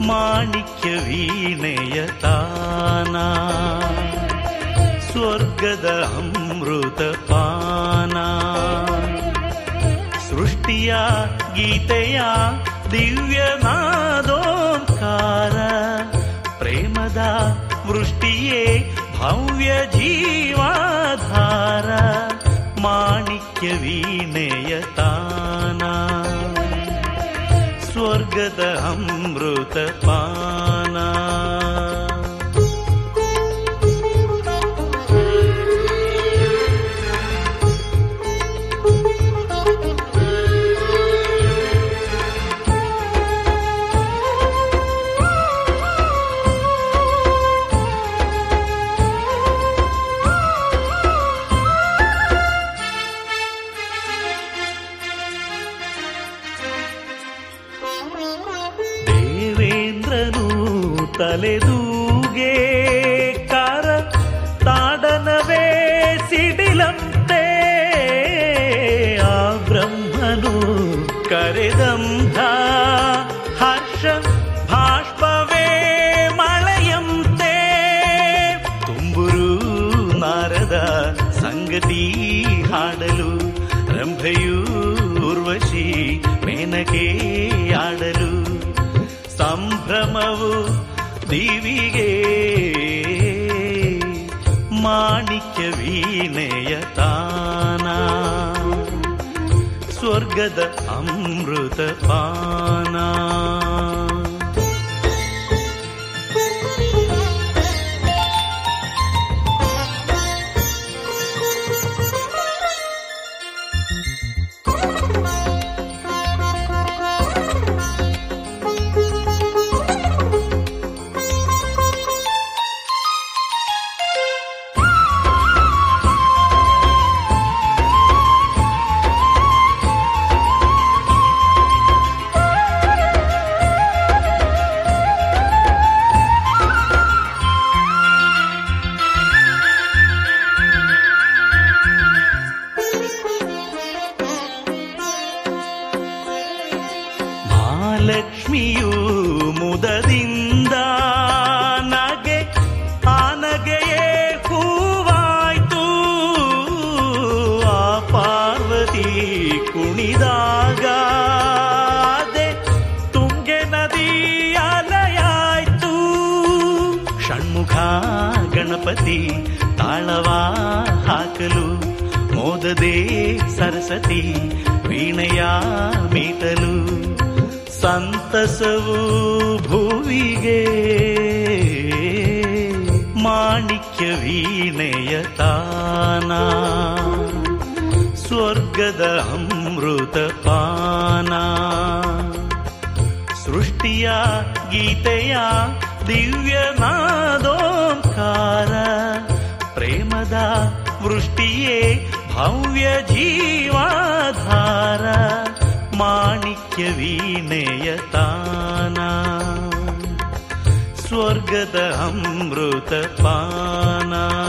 ಮಾಣಿಕ್ಯ ವೀಣೆಯ ತಾನ, ಸ್ವರ್ಗದ ಅಮೃತ ಪಾನ. ಸೃಷ್ಟಿಯ ಗೀತೆಯ ದಿವ್ಯನಾದೋಂಕಾರ, ಪ್ರೇಮದ ವೃಷ್ಟಿಯೇ ಭವ್ಯ ಜೀವಾಧಾರ. ಮಾಣಿಕ್ಯ ವೀಣೆಯ ತಾನ, ಸ್ವರ್ಗದ ಅಮೃತ ಪಾನ. ತಲೆದೂಗೆ ಕಾರ ತಾಡನವೇ ಸಿಡಿಲಂತೆ, ಆ ಬ್ರಹ್ಮನು ಕರೆದಂಥ ಹರ್ಷ ಭಾಷ್ಪವೇ ಮಳೆಯಂತೆ. ತುಂಬುರು ನಾರದ ಸಂಗತಿ ಹಾಡಲು, ರಂಭೆಯೂ ಉರ್ವಶಿ ಮೇನಕೆ ಆಡಲು. ಸಂಭ್ರಮವು ದಿವಿಗೆ ಮಾಣಿಕ್ಯ ವೀಣೆಯ ತಾನ, ಸ್ವರ್ಗದ ಅಮೃತ ಪಾನ. ಲಕ್ಷ್ಮಿಯು ಮುದದಿಂದ ನಗೆ, ಆ ನಗೆಯೇ ಹೂವಾಯ್ತು. ಆ ಪಾರ್ವತಿ ಕುಣಿದಾಗ ಅದೆ ತುಂಗೆ ನದಿ ಅಲೆಯಾಯ್ತು. ಷಣ್ಮುಖ ಗಣಪತಿ ತಾಳವ ಹಾಕಲು, ಮೋದದೆ ಸರಸ್ವತಿ ವೀಣೆಯ ಮೀಟಲು. ಸಂತಸವು ಭುವಿಗೆ ಮಾಣಿಕ್ಯ ವೀಣೆಯ ತಾನ, ಸ್ವರ್ಗದ ಅಮೃತ ಪಾನ. ಸೃಷ್ಟಿಯ ಗೀತೆಯ ದಿವ್ಯನಾದೋಂಕಾರ, ಪ್ರೇಮದ ವೃಷ್ಟಿಯೇ ಭವ್ಯ ಜೀವಾಧಾರ. ಮಾಣಿಕ್ಯ ವೀಣೆಯ ತಾನ, ಸ್ವರ್ಗದ ಅಮೃತ ಪಾನ.